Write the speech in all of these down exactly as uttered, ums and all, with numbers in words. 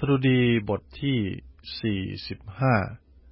ดุดีบทที่สี่สิบห้า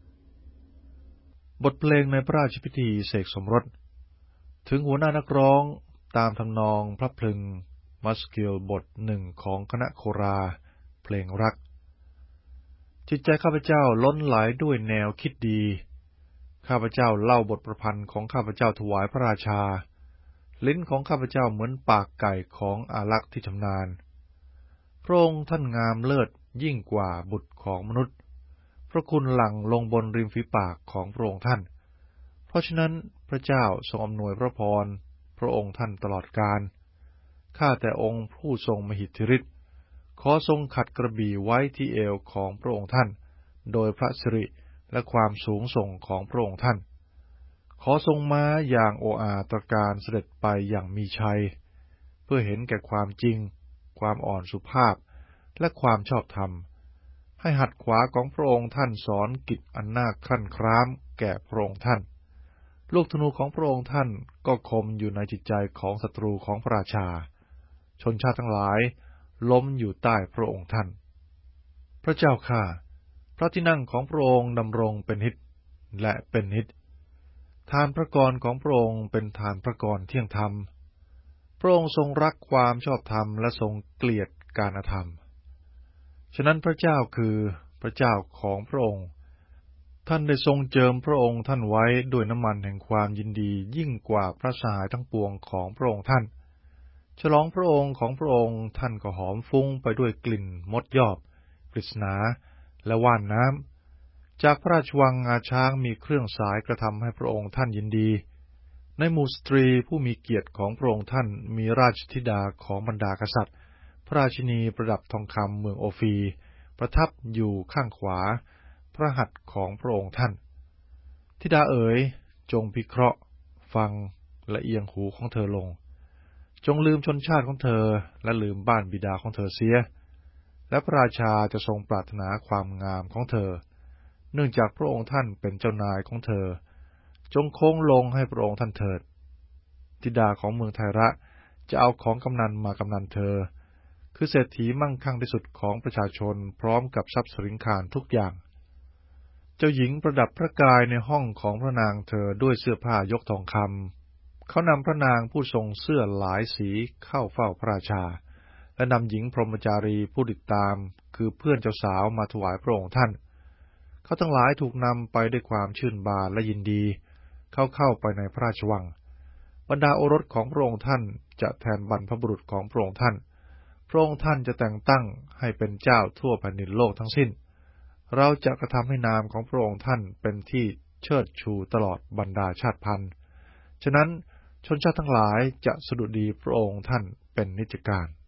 บทเพลงในพระราชพิธีเสกสมรสถึงหัวหน้านักร้องตามทำนองพระพลึงมัสกิลบทหนึ่งของคณะโคราเพลงรักจิตใจข้าพเจ้าล้นไหลด้วยแนวคิดดีข้าพเจ้าเล่าบทประพันธ์ของข้าพเจ้าถวายพระราชาลิ้นของข้าพเจ้าเหมือนปากไก่ของอารักษ์ที่ชำนาญพระองค์ท่านงามเลิศยิ่งกว่าบุตรของมนุษย์พระคุณหลั่งลงบนริมฝีปากของพระองค์ท่านเพราะฉะนั้นพระเจ้าทรงอำนวยพระพรพระองค์ท่านตลอดกาลข้าแต่องค์ผู้ทรงมหิทธิฤทธิ์ขอทรงขัดกระบี่ไว้ที่เอวของพระองค์ท่านโดยพระสิริและความสูงส่งของพระองค์ท่านขอทรงม้าอย่างโออาตระการเสด็จไปอย่างมีชัยเพื่อเห็นแก่ความจริงความอ่อนสุภาพและความชอบธรรมให้หัดขวาของพระองค์ท่านสอนกิจอันน่าครั่นคร้ามแก่พระองค์ท่านลูกธนูของพระองค์ท่านก็คมอยู่ในจิตใจของศัตรูของพระราชาชนชาติทั้งหลายล้มอยู่ใต้พระองค์ท่านพระเจ้าข้าพระที่นั่งของพระองค์ดำรงเป็นนิจและเป็นนิจทานพระกรของพระองค์เป็นทานพระกรเที่ยงธรรมพระองค์ทรงรักความชอบธรรมและทรงเกลียดการอธรรมฉะนั้นพระเจ้าคือพระเจ้าของพระองค์ท่านได้ทรงเจิมพระองค์ท่านไว้ด้วยน้ำมันแห่งความยินดียิ่งกว่าพระสหายทั้งปวงของพระองค์ท่านฉลองพระองค์ของพระองค์ท่านก็หอมฟุ้งไปด้วยกลิ่นมดยอบปริศนาและว่านน้ำจากพระราชวังงาช้างมีเครื่องสายกระทำให้พระองค์ท่านยินดีในหมู่สตรีผู้มีเกียรติของพระองค์ท่านมีราชธิดาของบรรดากษัตริย์พระราชินีประดับทองคำเมืองโอฟีประทับอยู่ข้างขวาพระหัตถ์ของพระองค์ท่านธิดาเอ๋ยจงพิเคราะห์ฟังและเอียงหูของเธอลงจงลืมชนชาติของเธอและลืมบ้านบิดาของเธอเสียและพระราชาจะทรงปรารถนาความงามของเธอเนื่องจากพระองค์ท่านเป็นเจ้านายของเธอจงโค้งลงให้พระองค์ท่านเถิดธิดาของเมืองไทระจะเอาของกำนันมากำนันเธอคือเศรษฐีมั่งคั่งที่สุดของประชาชนพร้อมกับทรัพย์สินคารทุกอย่างเจ้าหญิงประดับพระกายในห้องของพระนางเธอด้วยเสื้อผ้ายกทองคำเขานำพระนางผู้ทรงเสื้อหลายสีเข้าเฝ้าพระราชาและนำหญิงพรหมจารีผู้ติดตามคือเพื่อนเจ้าสาวมาถวายพระองค์ท่านเขาทั้งหลายถูกนำไปด้วยความชื่นบานและยินดีเข้าเข้าไปในพระราชวังบรรดาโอรสของพระองค์ท่านจะแทนบรรพบุรุษของพระองค์ท่านพระองค์ท่านจะแต่งตั้งให้เป็นเจ้าทั่วแผ่นดินโลกทั้งสิ้นเราจะกระทำให้นามของพระองค์ท่านเป็นที่เชิดชูตลอดบรรดาชาติพันธุ์ฉะนั้นชนชาติทั้งหลายจะสดุดีพระองค์ท่านเป็นนิจการ